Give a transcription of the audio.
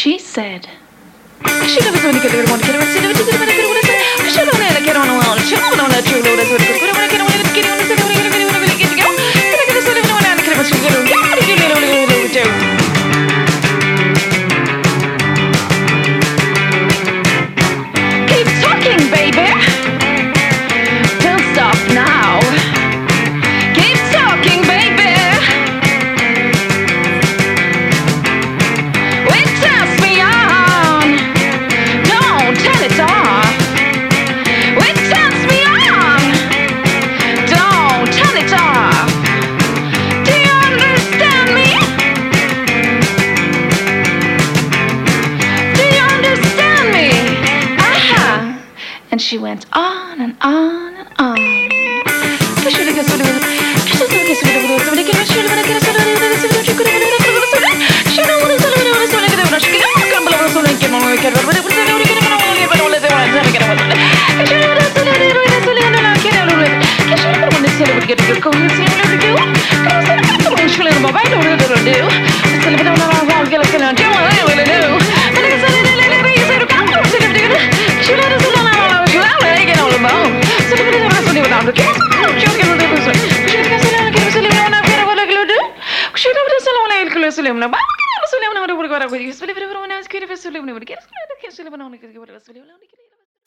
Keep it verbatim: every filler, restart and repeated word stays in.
she said, she never saw any kid want to get around. She never did what I could have said. I should have let get on a wall. She don't know that you know that's what I could have get on it. Get on it. Get on it. Get on it. Get on it. I get this little one and get what you get on. Get on it. Get on it. Get on it. Keep talking, baby. Don't stop now. Keep talking, baby. It turns me on. Don't turn it off. It turns me on. Don't turn it off. Do you understand me? Do you understand me? Aha. And she went on and on and on. Suleiman